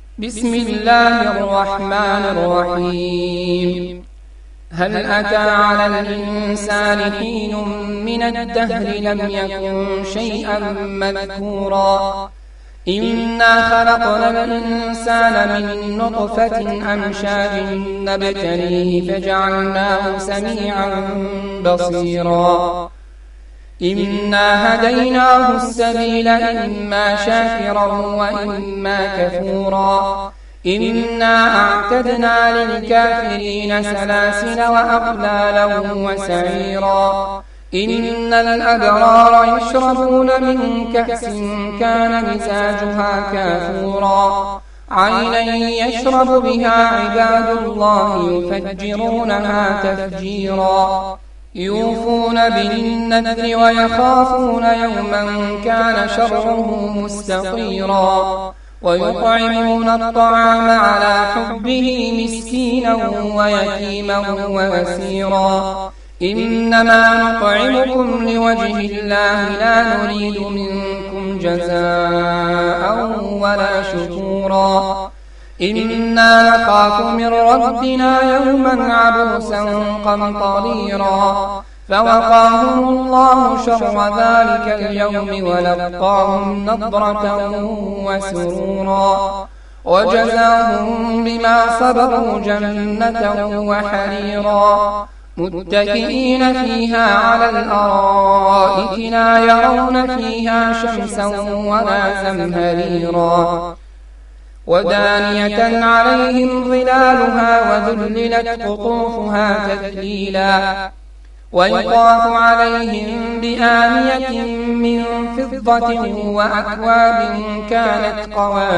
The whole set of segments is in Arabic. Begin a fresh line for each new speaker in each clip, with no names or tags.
بسم الله الرحمن الرحيم. هل أتى على الإنسان حين من الدهر لم يكن شيئا مذكورا إنا خلقنا الإنسان من نطفة أمشاج نبتليه فجعلناه سميعا بصيرا إنا هديناه السبيل إما شاكرا وإما كفورا إنا أعتدنا للكافرين سلاسل وأغلالا وسعيرا إن الأبرار يشربون من كأس كان مزاجها كافورا عينا يشرب بها عباد الله يفجرونها تفجيرا يوفون بالنذر ويخافون يوما كان شره مستطيرا ويطعمون الطعام على حبه مسكينا ويتيما وأسيرا إنما نطعمكم لوجه الله لا نريد منكم جزاء ولا شكورا إنا نخاف من ربنا يوما عبوسا قمطريرا فوقاهم الله شر ذلك اليوم ولقاهم نضرة وسرورا وجزاهم بما صبروا جنة وحريرا متكئين فيها على الأرائك لا يرون فيها شمسا ولا زمهريرا ودانية عليهم ظلالها وذللت قطوفها تذليلا ويطاف عليهم بآنية من فضة وأكواب كانت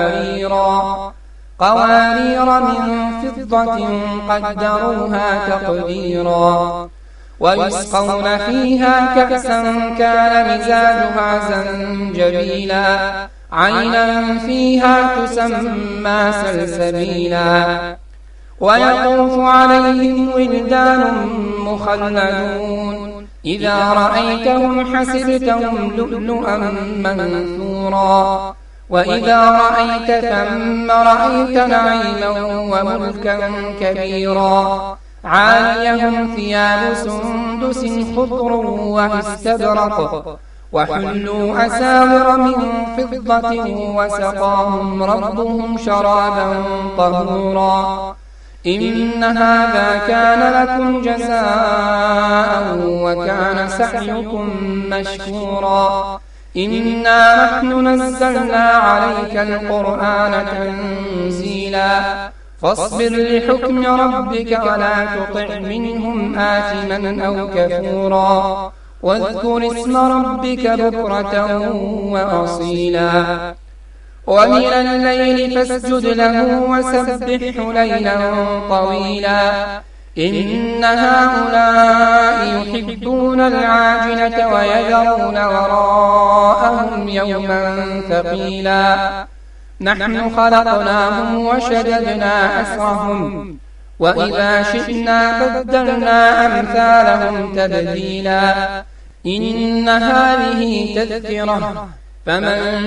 قوارير من فضة قدروها تقديرا ويسقون فيها كأسا كان مزاجها زنجبيلا عينا فيها تسمى سلسبيلا ويطوف عليهم ولدان مخلدون إذا رأيتهم حسبتهم لؤلؤا منثورا وإذا رأيت ثم رأيت نعيما وملكا كبيرا عاليهم ثياب سندس خضر واستبرق وحلوا أساور من فضة وسقاهم ربهم شرابا طهورا إن هذا كان لكم جزاء وكان سعيكم مشكورا إنا نحن نزلنا عليك القرآن تنزيلا فاصبر لحكم ربك ولا تطع منهم آثما أو كفورا واذكر اسم ربك بكرة وأصيلا ومن الليل فاسجد له وسبحه ليلا طويلا إن هؤلاء يحبون العاجلة ويذرون وراءهم يوما ثقيلا نحن خلقناهم وشددنا أسرهم وإذا شئنا بدلنا أمثالهم تبديلا إن هذه تذكرة فمن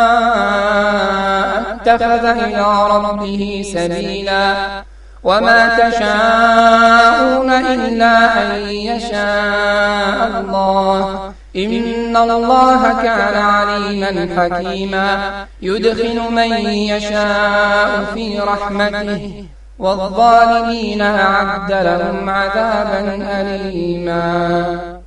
شاء اتخذ إلى ربه سبيلا وما تشاءون إلا أن يشاء الله إن الله كان عليما حكيما يدخل من يشاء في رحمته والظالمين أعد لهم عذابا أليما.